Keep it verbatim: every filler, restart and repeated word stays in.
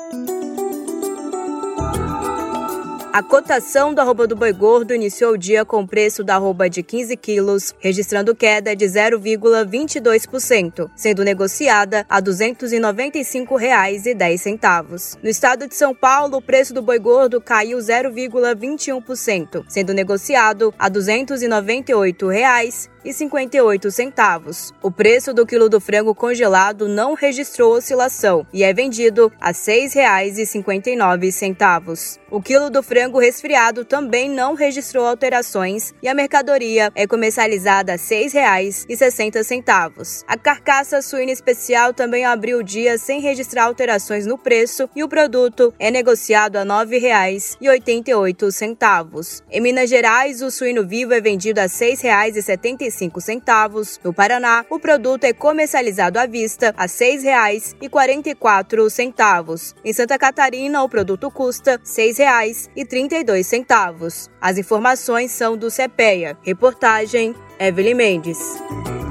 A cotação da arroba do boi gordo iniciou o dia com o preço da arroba de quinze quilos, registrando queda de zero vírgula vinte e dois por cento, sendo negociada a duzentos e noventa e cinco reais e dez centavos. No estado de São Paulo, o preço do boi gordo caiu zero vírgula vinte e um por cento, sendo negociado a duzentos e noventa e oito reais e cinquenta e oito centavos. O preço do quilo do frango congelado não registrou oscilação e é vendido a seis reais e cinquenta e nove centavos. O quilo do frango resfriado também não registrou alterações e a mercadoria é comercializada a seis reais e sessenta centavos. A carcaça suína especial também abriu o dia sem registrar alterações no preço e o produto é negociado a nove reais e oitenta e oito centavos. Em Minas Gerais, o suíno vivo é vendido a seis reais e setenta e cinco centavos. No Paraná, o produto é comercializado à vista a seis reais e quarenta e quatro centavos. Em Santa Catarina, o produto custa seis reais e trinta e dois centavos. As informações são do CEPEA. Reportagem Evelyn Mendes.